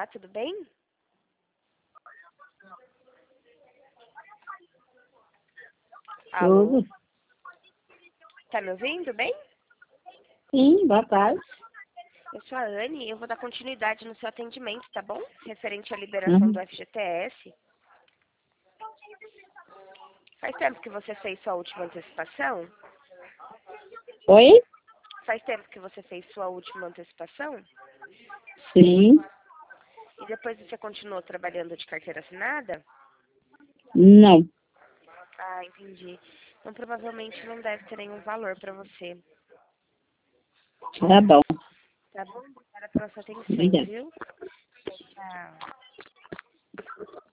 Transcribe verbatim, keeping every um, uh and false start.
Olá, tudo bem? Alô? Tudo. Tá me ouvindo bem? Sim, boa tarde. Eu sou a Anne e eu vou dar continuidade no seu atendimento, tá bom? Referente à liberação do Uhum. F G T S. Faz tempo que você fez sua última antecipação? Oi? Faz tempo que você fez sua última antecipação? Sim. E depois você continuou trabalhando de carteira assinada? Não. Ah, entendi. Então provavelmente não deve ter nenhum valor para você. Tá bom. Tá bom? Obrigada pela sua atenção, Obrigada. viu? Tchau.